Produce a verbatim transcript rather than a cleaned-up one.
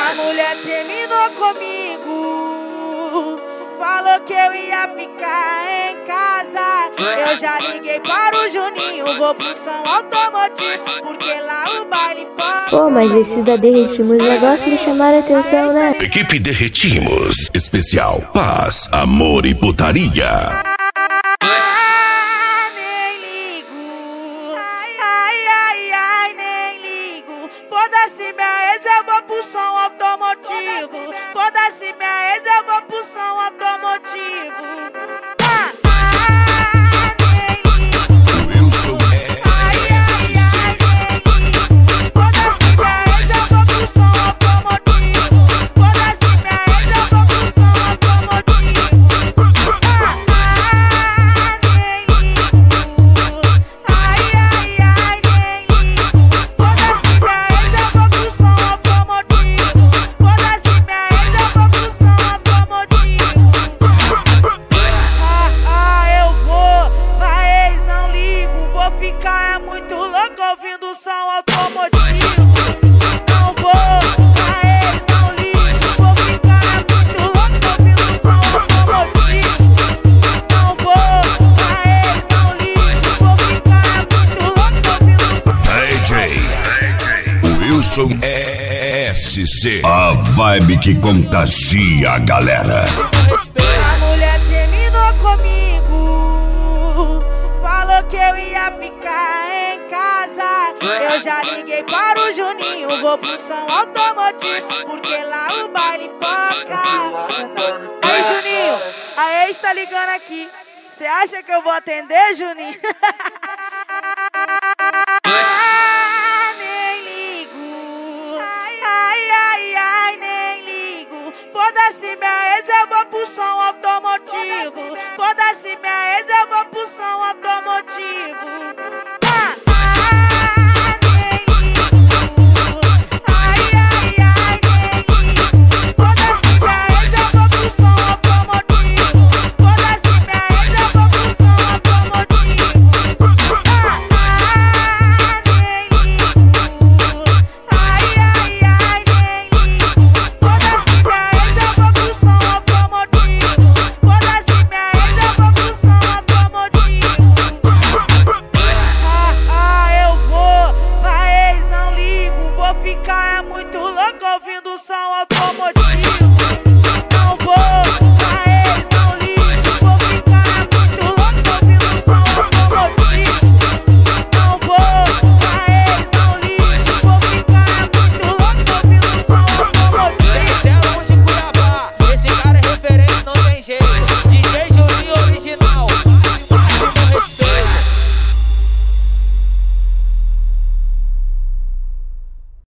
A mulher terminou comigo, falou que eu ia ficar em casa. Eu já liguei para o Juninho, vou pro som automotivo, porque lá o baile pode. Pô, mas esses da Derretimos já gostam de chamar a atenção, né? Equipe Derretimos, especial paz, amor e putaria. Foda-se minha ex, eu vou pro som automotivo. Foda-se minha ex, eu vou pro som automotivo. Ah, ah, nem ligo. Wilson Ai, ai, ai, nem ligo. Foda-se minha ex, eu vou pro som automotivo. Foda-se minha ex, eu vou pro som automotivo. Ah, ah, nem ligo. Ai, ai, ai, nem ligo. Foda-se minha ex, eu vou pro som automotivo. Foda-se minha ex, eu vou pro som automotivo. Ah, ah, eu vou, pra ex não ligo. Vou ficar é muito louco ouvindo o som automotivo. Não vou, pra ex não ligo. Vou ficar é muito louco ouvindo o som automotivo. Não vou, pra ex não ligo. Vou ficar é muito louco ouvindo o som. D J Wilson S C, a vibe que contagia a galera. A mulher terminou comigo, falou que eu ia ficar em casa. Eu já liguei para o Juninho, vou pro som automotivo, porque lá o baile toca. Aí, Juninho, a ex tá ligando aqui. Cê acha que eu vou atender, Juninho? Ah, nem ligo. Ai, ai, ai, ai, nem ligo. Foda-se minha ex, eu vou pro som automotivo. Foda-se minha ex, eu vou pro som automotivo. Ah, ah, nem ligo. Ai, ai, ai, nem ligo. Foda-se minha ex, eu vou pro som automotivo. Foda-se minha ex, eu vou pro som automotivo. Ah, ah, nem ligo. Ai, ai, ai, nem ligo. Foda-se minha ex, eu vou pro som automotivo. Foda-se minha ex, eu vou pro som automotivo. Ah, ah, eu vou, pra ex não ligo. Vou ficar é muito louco ouvindo o som automotivo.